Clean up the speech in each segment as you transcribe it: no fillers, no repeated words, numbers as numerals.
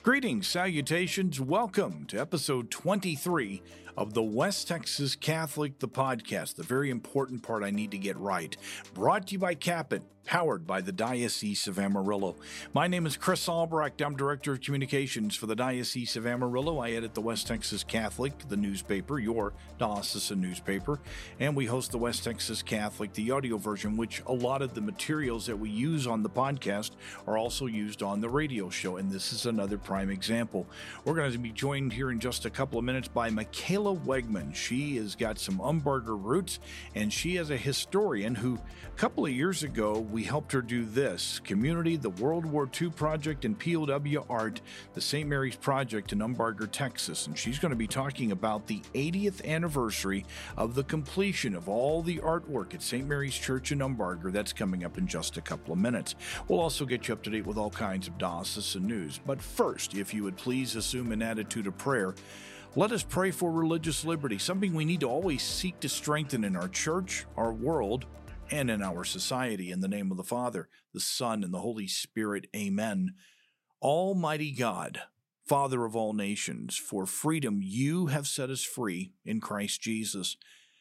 Greetings, salutations, welcome to episode 23 of the West Texas Catholic, the podcast, the very important part I need to get right. Brought to you by Capit, powered by the Diocese of Amarillo. My name is Chris Albrecht. I'm Director of Communications for the Diocese of Amarillo. I edit the West Texas Catholic, the newspaper, your diocesan newspaper, and we host the West Texas Catholic, the audio version, which a lot of the materials that we use on the podcast are also used on the radio show, and this is another prime example. We're going to be joined here in just a couple of minutes by Michaela Wegman. She has got some Umbarger roots, and she is a historian who, a couple of years ago, we helped her do this: Community, the World War II Project, and POW Art, the St. Mary's Project in Umbarger, Texas. And she's going to be talking about the 80th anniversary of the completion of all the artwork at St. Mary's Church in Umbarger. That's coming up in just a couple of minutes. We'll also get you up to date with all kinds of diocesan news. But first, if you would please assume an attitude of prayer, let us pray for religious liberty, something we need to always seek to strengthen in our church, our world, and in our society. In the name of the Father, the Son, and the Holy Spirit. Amen. Almighty God, Father of all nations, for freedom you have set us free in Christ Jesus.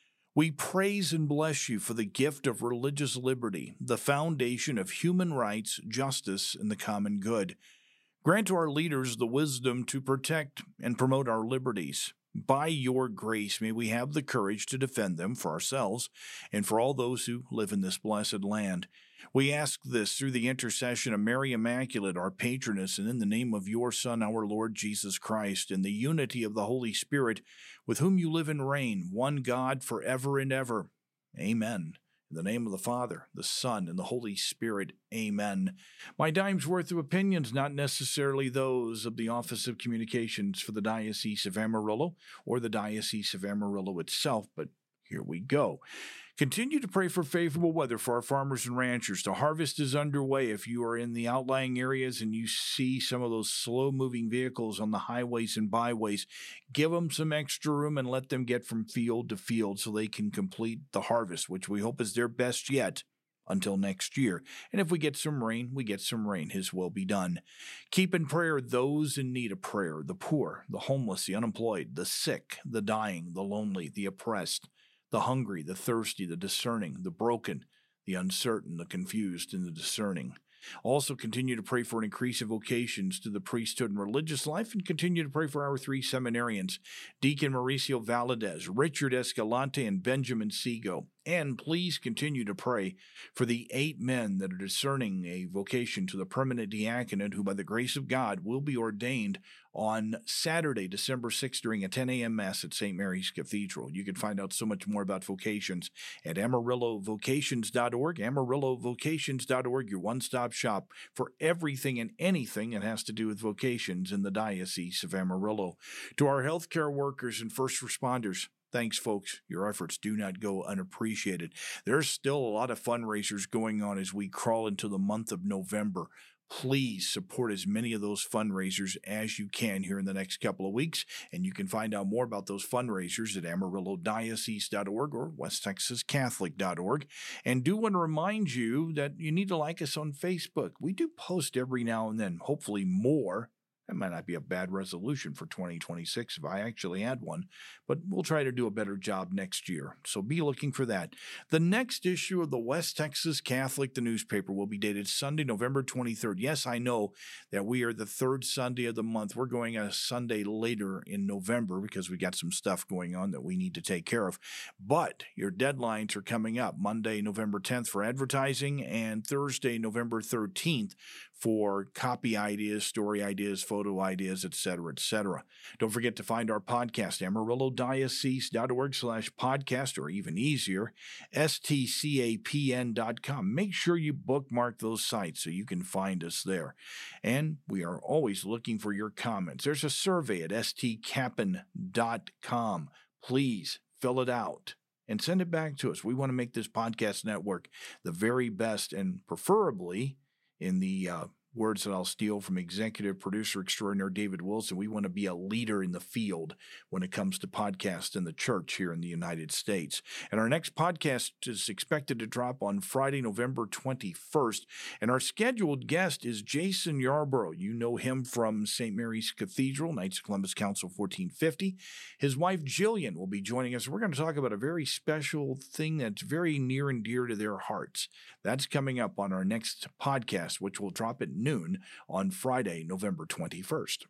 We praise and bless you for the gift of religious liberty, the foundation of human rights, justice, and the common good. Grant to our leaders the wisdom to protect and promote our liberties. By your grace, may we have the courage to defend them for ourselves and for all those who live in this blessed land. We ask this through the intercession of Mary Immaculate, our patroness, and in the name of your Son, our Lord Jesus Christ, in the unity of the Holy Spirit, with whom you live and reign, one God, forever and ever. Amen. In the name of the Father, the Son, and the Holy Spirit. Amen. My dime's worth of opinions, not necessarily those of the Office of Communications for the Diocese of Amarillo or the Diocese of Amarillo itself, but here we go. Continue to pray for favorable weather for our farmers and ranchers. The harvest is underway. If you are in the outlying areas and you see some of those slow-moving vehicles on the highways and byways, give them some extra room and let them get from field to field so they can complete the harvest, which we hope is their best yet until next year. And if we get some rain, we get some rain. His will be done. Keep in prayer those in need of prayer: the poor, the homeless, the unemployed, the sick, the dying, the lonely, the oppressed, the hungry, the thirsty, the discerning, the broken, the uncertain, the confused, and the discerning. Also continue to pray for an increase of vocations to the priesthood and religious life, and continue to pray for our three seminarians, Deacon Mauricio Valadez, Richard Escalante, and Benjamin Sego. And please continue to pray for the 8 men that are discerning a vocation to the permanent diaconate, who by the grace of God will be ordained on Saturday, December 6th, during a 10 a.m. Mass at St. Mary's Cathedral. You can find out so much more about vocations at AmarilloVocations.org, AmarilloVocations.org, your one-stop shop for everything and anything that has to do with vocations in the Diocese of Amarillo. To our healthcare workers and first responders, thanks, folks. Your efforts do not go unappreciated. There's still a lot of fundraisers going on as we crawl into the month of November. Please support as many of those fundraisers as you can here in the next couple of weeks, and you can find out more about those fundraisers at AmarilloDiocese.org or WestTexasCatholic.org. And do want to remind you that you need to like us on Facebook. We do post every now and then, hopefully more. That might not be a bad resolution for 2026 if I actually had one, but we'll try to do a better job next year. So be looking for that. The next issue of the West Texas Catholic, the newspaper, will be dated Sunday, November 23rd. Yes, I know that we are the third Sunday of the month. We're going a Sunday later in November because we got some stuff going on that we need to take care of. But your deadlines are coming up: Monday, November 10th for advertising, and Thursday, November 13th for copy ideas, story ideas, photo ideas, etc., etc. Don't forget to find our podcast, AmarilloDiocese.org/podcast, or even easier, stcapn.com. Make sure you bookmark those sites so you can find us there. And we are always looking for your comments. There's a survey at stcapn.com. Please fill it out and send it back to us. We want to make this podcast network the very best, and preferably in the words that I'll steal from executive producer extraordinaire David Wilson. We want to be a leader in the field when it comes to podcasts in the church here in the United States. And our next podcast is expected to drop on Friday, November 21st. And our scheduled guest is Jason Yarborough. You know him from St. Mary's Cathedral, Knights of Columbus Council 1450. His wife, Jillian, will be joining us. We're going to talk about a very special thing that's very near and dear to their hearts. That's coming up on our next podcast, which will drop at noon on Friday, November 21st.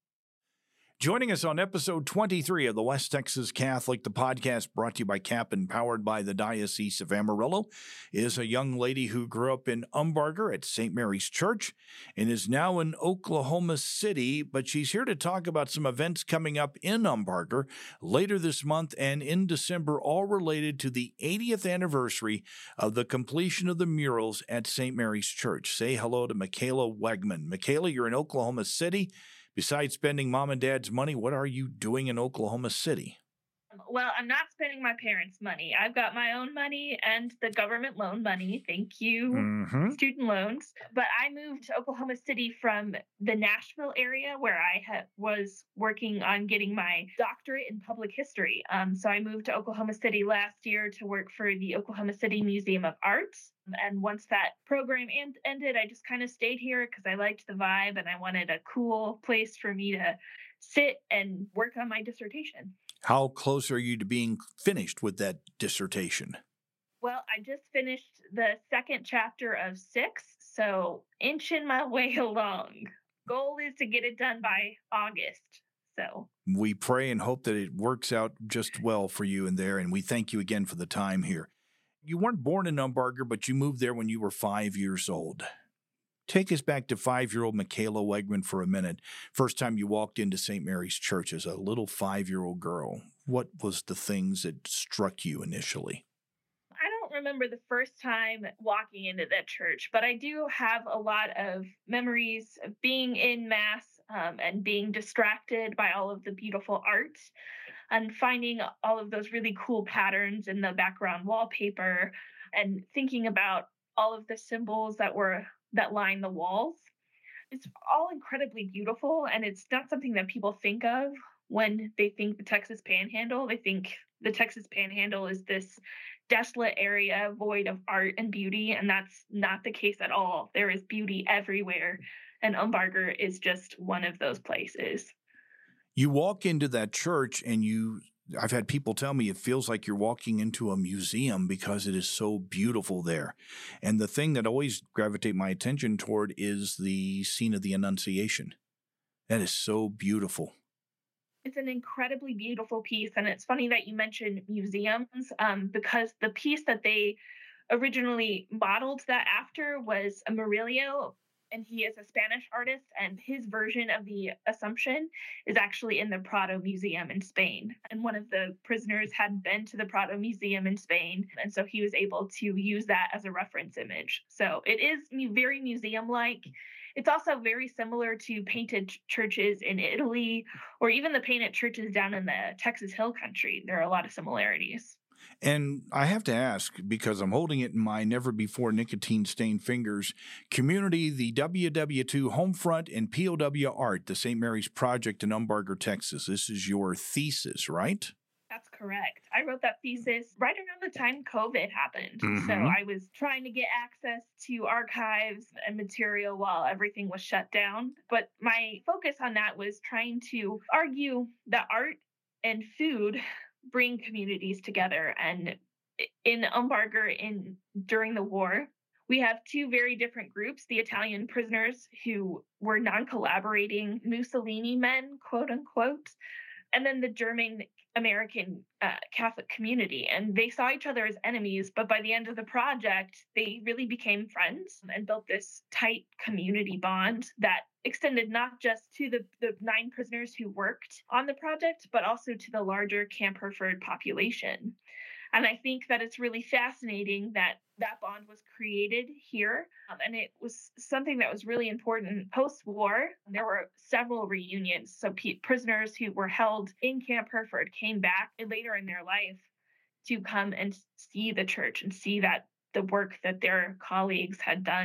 Joining us on episode 23 of the West Texas Catholic, the podcast brought to you by CAP and powered by the Diocese of Amarillo, is a young lady who grew up in Umbarger at St. Mary's Church and is now in Oklahoma City, but she's here to talk about some events coming up in Umbarger later this month and in December, all related to the 80th anniversary of the completion of the murals at St. Mary's Church. Say hello to Michaela Wegman. Michaela, you're in Oklahoma City. Besides spending mom and dad's money, what are you doing in Oklahoma City? Well, I'm not spending my parents' money. I've got my own money and the government loan money. Thank you, student loans. But I moved to Oklahoma City from the Nashville area where I was working on getting my doctorate in public history. So I moved to Oklahoma City last year to work for the Oklahoma City Museum of Arts. And once that program ended, I just kind of stayed here because I liked the vibe and I wanted a cool place for me to sit and work on my dissertation. How close are you to being finished with that dissertation? Well, I just finished the second chapter of 6, so inching my way along. Goal is to get it done by August. So we pray and hope that it works out just well for you in there, and we thank you again for the time here. You weren't born in Umbarger, but you moved there when you were 5 years old. Take us back to 5-year-old Michaela Wegman for a minute. First time you walked into St. Mary's Church as a little 5-year-old girl. What was the things that struck you initially? I don't remember the first time walking into that church, but I do have a lot of memories of being in Mass and being distracted by all of the beautiful art and finding all of those really cool patterns in the background wallpaper and thinking about all of the symbols that line the walls. It's all incredibly beautiful, and it's not something that people think of when they think the Texas Panhandle. They think the Texas Panhandle is this desolate area void of art and beauty, and that's not the case at all. There is beauty everywhere, and Umbarger is just one of those places. You walk into that church and I've had people tell me it feels like you're walking into a museum because it is so beautiful there. And the thing that always gravitate my attention toward is the scene of the Annunciation. That is so beautiful. It's an incredibly beautiful piece. And it's funny that you mentioned museums because the piece that they originally modeled that after was a Murillo, and he is a Spanish artist, and his version of the Assumption is actually in the Prado Museum in Spain. And one of the prisoners had been to the Prado Museum in Spain, and so he was able to use that as a reference image. So it is very museum-like. It's also very similar to painted churches in Italy, or even the painted churches down in the Texas Hill Country. There are a lot of similarities. And I have to ask, because I'm holding it in my never-before nicotine-stained fingers, Community, the WW2 Homefront, and POW Art, the St. Mary's Project in Umbarger, Texas. This is your thesis, right? That's correct. I wrote that thesis right around the time COVID happened. So I was trying to get access to archives and material while everything was shut down. But my focus on that was trying to argue that art and food bring communities together. And in Umbarger, during the war, we have two very different groups: the Italian prisoners who were non-collaborating Mussolini men, quote unquote, and then the German American Catholic community. And they saw each other as enemies, but by the end of the project, they really became friends and built this tight community bond that extended not just to the 9 prisoners who worked on the project, but also to the larger Camp Hereford population. And I think that it's really fascinating that that bond was created here. And it was something that was really important post-war. There were several reunions. So prisoners who were held in Camp Hereford came back later in their life to come and see the church and see that the work that their colleagues had done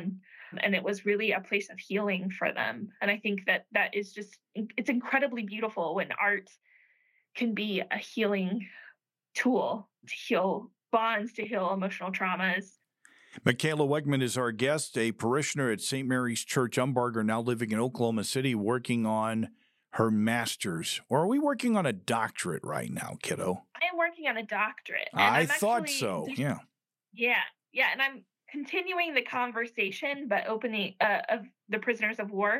And it was really a place of healing for them. And I think that that is just, it's incredibly beautiful when art can be a healing tool to heal bonds, to heal emotional traumas. Michaela Wegman is our guest, a parishioner at St. Mary's Church, Umbarger, now living in Oklahoma City, working on her master's. Or are we working on a doctorate right now, kiddo? I am working on a doctorate. I thought so, yeah. Yeah, and I'm continuing the conversation, but opening of the prisoners of war.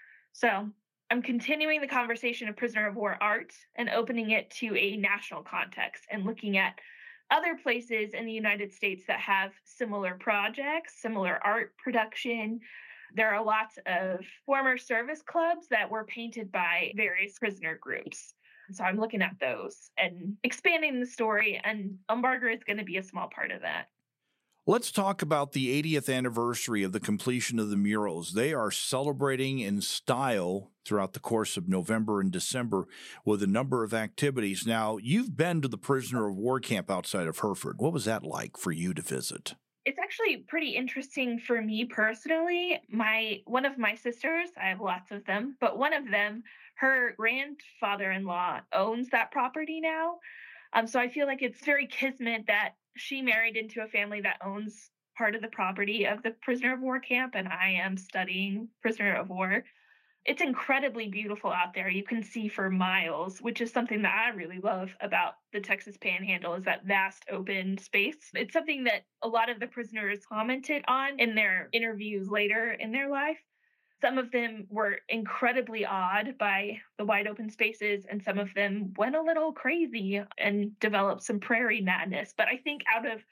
So I'm continuing the conversation of prisoner of war art and opening it to a national context and looking at other places in the United States that have similar projects, similar art production. There are lots of former service clubs that were painted by various prisoner groups. So I'm looking at those and expanding the story, and Umbarger is going to be a small part of that. Let's talk about the 80th anniversary of the completion of the murals. They are celebrating in style throughout the course of November and December with a number of activities. Now, you've been to the prisoner of war camp outside of Hereford. What was that like for you to visit? It's actually pretty interesting for me personally. One of my sisters, I have lots of them, but one of them, her grandfather-in-law owns that property now. So I feel like it's very kismet that she married into a family that owns part of the property of the prisoner of war camp, and I am studying prisoner of war. It's incredibly beautiful out there. You can see for miles, which is something that I really love about the Texas Panhandle, is that vast open space. It's something that a lot of the prisoners commented on in their interviews later in their life. Some of them were incredibly awed by the wide open spaces, and some of them went a little crazy and developed some prairie madness. But I think out of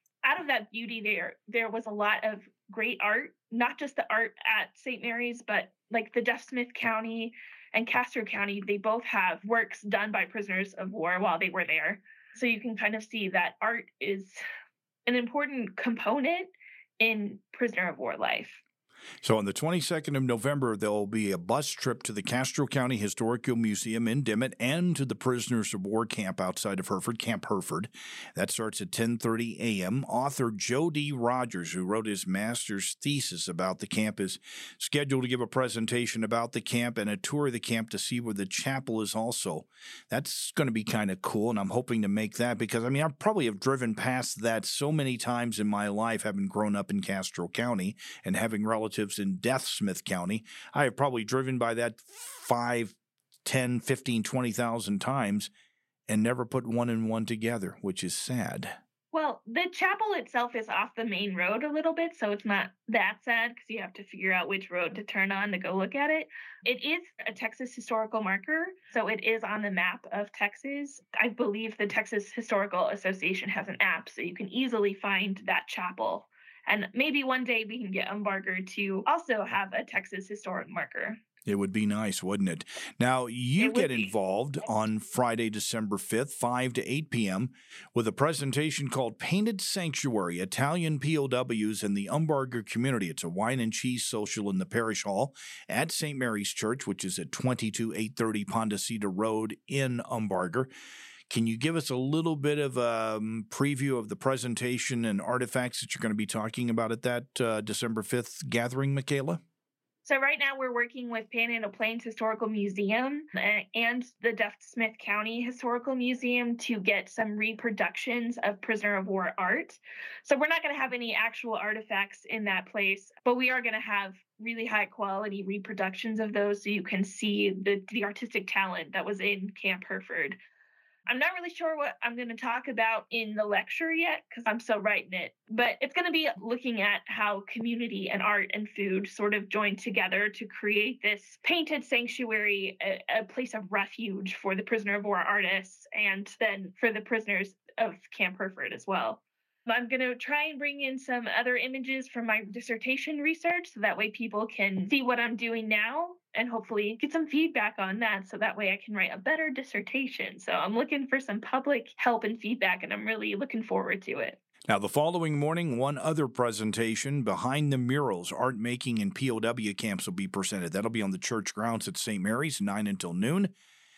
that beauty there was a lot of great art, not just the art at St. Mary's, but like the Jeff Smith County and Castro County, they both have works done by prisoners of war while they were there. So you can kind of see that art is an important component in prisoner of war life. So on the 22nd of November, there will be a bus trip to the Castro County Historical Museum in Dimmitt and to the Prisoners of War camp outside of Hereford, Camp Hereford. That starts at 10:30 a.m. Author Joe D. Rogers, who wrote his master's thesis about the camp, is scheduled to give a presentation about the camp and a tour of the camp to see where the chapel is also. That's going to be kind of cool, and I'm hoping to make that because, I probably have driven past that so many times in my life, having grown up in Castro County and having relatives in Death Smith County. I have probably driven by that 5, 10, 15, 20,000 times and never put one and one together, which is sad. Well, the chapel itself is off the main road a little bit, so it's not that sad because you have to figure out which road to turn on to go look at it. It is a Texas historical marker, so it is on the map of Texas. I believe the Texas Historical Association has an app, so you can easily find that chapel. And maybe one day we can get Umbarger to also have a Texas historic marker. It would be nice, wouldn't it? Now, you get involved on Friday, December 5th, 5 to 8 p.m. with a presentation called Painted Sanctuary, Italian POWs in the Umbarger Community. It's a wine and cheese social in the Parish Hall at St. Mary's Church, which is at 22830 Pondecita Road in Umbarger. Can you give us a little bit of a preview of the presentation and artifacts that you're going to be talking about at that December 5th gathering, Michaela? So right now we're working with Panhandle Plains Historical Museum and the Death Smith County Historical Museum to get some reproductions of prisoner of war art. So we're not going to have any actual artifacts in that place, but we are going to have really high quality reproductions of those so you can see the artistic talent that was in Camp Hereford. I'm not really sure what I'm going to talk about in the lecture yet because I'm still writing it, but it's going to be looking at how community and art and food sort of join together to create this painted sanctuary, a place of refuge for the prisoner of war artists and then for the prisoners of Camp Hereford as well. I'm going to try and bring in some other images from my dissertation research so that way people can see what I'm doing now and hopefully get some feedback on that so that way I can write a better dissertation. So I'm looking for some public help and feedback, and I'm really looking forward to it. Now, the following morning, one other presentation, Behind the Murals, Art Making in POW Camps, will be presented. That'll be on the church grounds at St. Mary's, 9 until noon.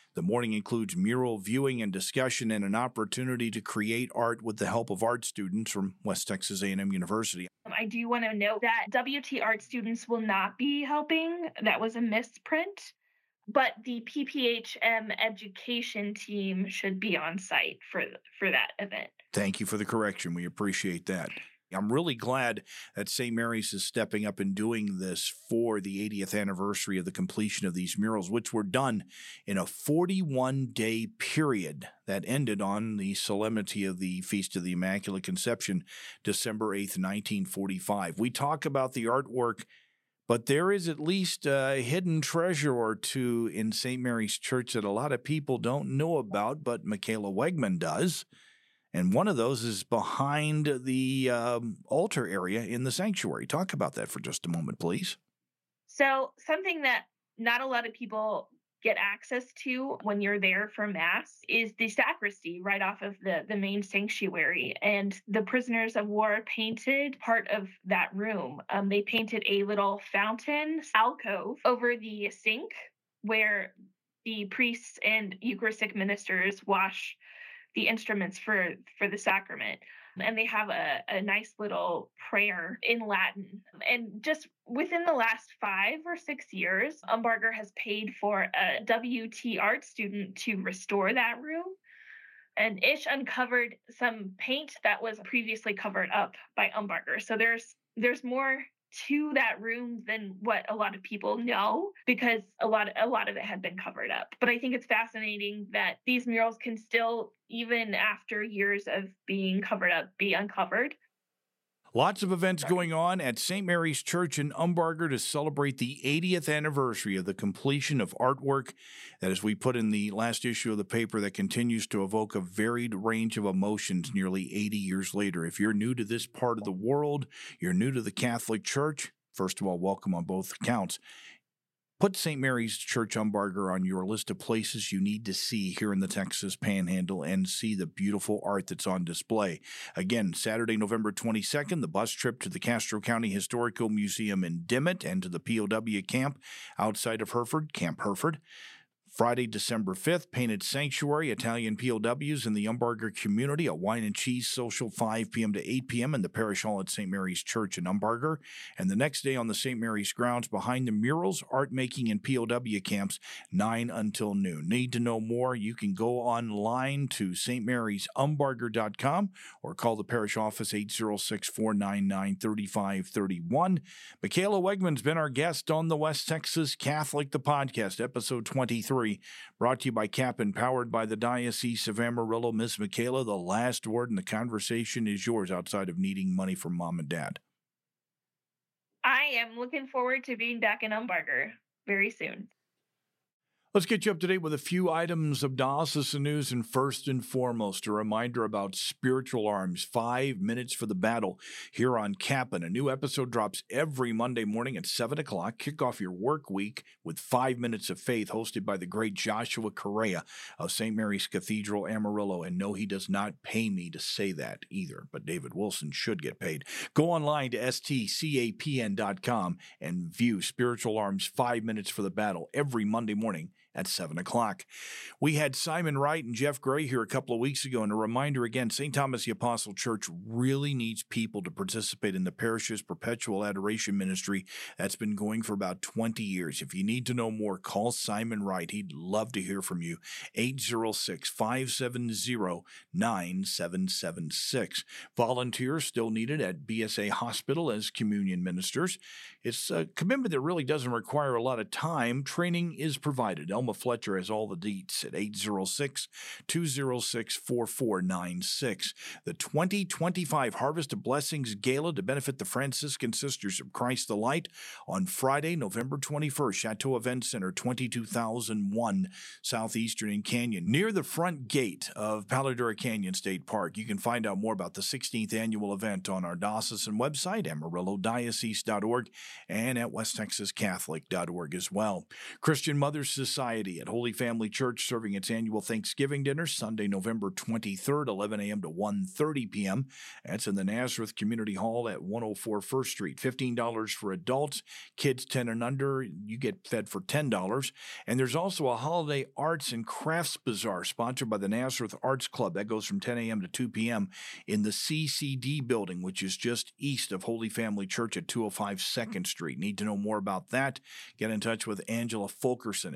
The morning includes mural viewing and discussion and an opportunity to create art with the help of art students from West Texas A&M University. I do want to note that WT art students will not be helping. That was a misprint. But the PPHM education team should be on site for that event. Thank you for the correction. We appreciate that. I'm really glad that St. Mary's is stepping up and doing this for the 80th anniversary of the completion of these murals, which were done in a 41-day period that ended on the solemnity of the Feast of the Immaculate Conception, December 8th, 1945. We talk about the artwork, but there is at least a hidden treasure or two in St. Mary's Church that a lot of people don't know about, but Michaela Wegman does. And one of those is behind the altar area in the sanctuary. Talk about that for just a moment, please. So something that not a lot of people get access to when you're there for Mass is the sacristy right off of the main sanctuary. And the prisoners of war painted part of that room. They painted a little fountain alcove over the sink where the priests and Eucharistic ministers wash the instruments for the sacrament. And they have a nice little prayer in Latin. And just within the last 5 or 6 years, Umbarger has paid for a WT art student to restore that room. And Ish uncovered some paint that was previously covered up by Umbarger. So there's more to that room than what a lot of people know, because a lot of it had been covered up. But I think it's fascinating that these murals can still, even after years of being covered up, be uncovered. Lots of events going on at St. Mary's Church in Umbarger to celebrate the 80th anniversary of the completion of artwork that, as we put in the last issue of the paper, that continues to evoke a varied range of emotions nearly 80 years later. If you're new to this part of the world, you're new to the Catholic Church, first of all, welcome on both accounts. Put St. Mary's Church Umbarger on your list of places you need to see here in the Texas Panhandle and see the beautiful art that's on display. Again, Saturday, November 22nd, the bus trip to the Castro County Historical Museum in Dimmitt and to the POW camp outside of Hereford, Camp Hereford. Friday, December 5th, Painted Sanctuary, Italian POWs in the Umbarger community, a wine and cheese social 5 p.m. to 8 p.m. in the Parish Hall at St. Mary's Church in Umbarger. And the next day on the St. Mary's grounds, behind the murals, art making, and POW camps, 9 until noon. Need to know more? You can go online to stmarysumbarger.com or call the parish office 806-499-3531. Michaela Wegman's been our guest on the West Texas Catholic, the podcast, episode 23. Brought to you by CAP and powered by the Diocese of Amarillo. Miss Michaela, the last word in the conversation is yours outside of needing money from mom and dad. I am looking forward to being back in Umbarger very soon. Let's get you up to date with a few items of diocesan news, and first and foremost, a reminder about Spiritual Arms, 5 minutes for the battle here on Cap'n. A new episode drops every Monday morning at 7 o'clock. Kick off your work week with 5 minutes of faith, hosted by the great Joshua Correa of St. Mary's Cathedral, Amarillo. And no, he does not pay me to say that either, but David Wilson should get paid. Go online to stcapn.com and view Spiritual Arms, 5 minutes for the battle every Monday morning at 7 o'clock. We had Simon Wright and Jeff Gray here a couple of weeks ago, and a reminder again, St. Thomas the Apostle Church really needs people to participate in the parish's perpetual adoration ministry that's been going for about 20 years. If you need to know more, call Simon Wright. He'd love to hear from you. 806-570-9776. Volunteers still needed at BSA Hospital as communion ministers. It's a commitment that really doesn't require a lot of time. Training is provided. Elma Fletcher has all the deets at 806-206-4496. The 2025 Harvest of Blessings Gala to benefit the Franciscan Sisters of Christ the Light on Friday, November 21st, Chateau Event Center, 22,001 Southeastern and Canyon, near the front gate of Palo Duro Canyon State Park. You can find out more about the 16th annual event on our diocesan website, AmarilloDiocese.org, and at WestTexasCatholic.org as well. Christian Mothers Society Society at Holy Family Church serving its annual Thanksgiving dinner Sunday, November 23rd, 11 a.m. to 1:30 p.m. That's in the Nazareth Community Hall at 104 First Street. $15 for adults, kids 10 and under, you get fed for $10. And there's also a holiday arts and crafts bazaar sponsored by the Nazareth Arts Club. That goes from 10 a.m. to 2 p.m. in the CCD building, which is just east of Holy Family Church at 205 2nd Street. Need to know more about that? Get in touch with Angela Fulkerson,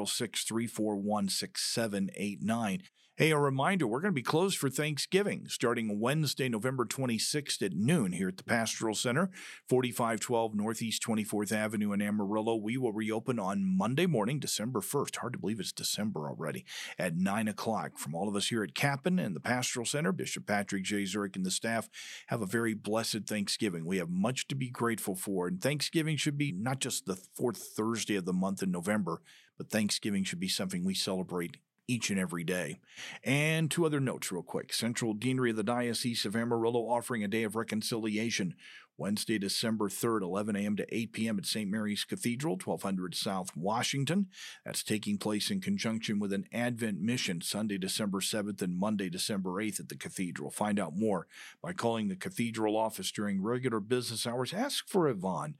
806-341-6789. Hey, a reminder, we're going to be closed for Thanksgiving starting Wednesday, November 26th at noon here at the Pastoral Center, 4512 Northeast 24th Avenue in Amarillo. We will reopen on Monday morning, December 1st. Hard to believe it's December already, at 9 o'clock. From all of us here at Capon and the Pastoral Center, Bishop Patrick J. Zurich and the staff have a very blessed Thanksgiving. We have much to be grateful for, and Thanksgiving should be not just the fourth Thursday of the month in November, but Thanksgiving should be something we celebrate each and every day. And two other notes real quick. Central Deanery of the Diocese of Amarillo offering a day of reconciliation Wednesday, December 3rd, 11 a.m. to 8 p.m. at St. Mary's Cathedral, 1200 South Washington. That's taking place in conjunction with an Advent mission Sunday, December 7th and Monday, December 8th at the Cathedral. Find out more by calling the Cathedral office during regular business hours. Ask for Yvonne,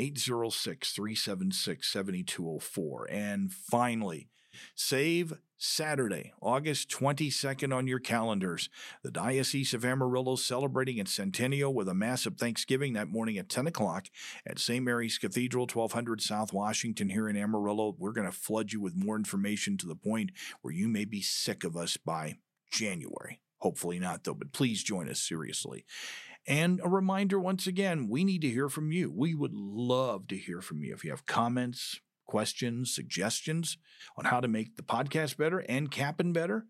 806-376-7204. And finally, save Saturday, August 22nd on your calendars. The Diocese of Amarillo celebrating its centennial with a massive Thanksgiving that morning at 10 o'clock at St. Mary's Cathedral, 1200 South Washington here in Amarillo. We're going to flood you with more information to the point where you may be sick of us by January. Hopefully not, though, but please join us seriously. And a reminder, once again, we need to hear from you. We would love to hear from you. If you have comments, questions, suggestions on how to make the podcast better and Capon better,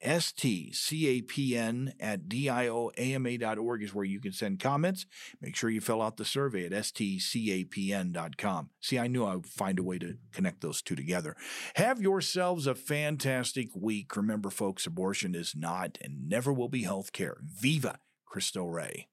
stcapn@dioama.org is where you can send comments. Make sure you fill out the survey at stcapn.com. See, I knew I would find a way to connect those two together. Have yourselves a fantastic week. Remember, folks, abortion is not and never will be health care. Viva Cristo Rey.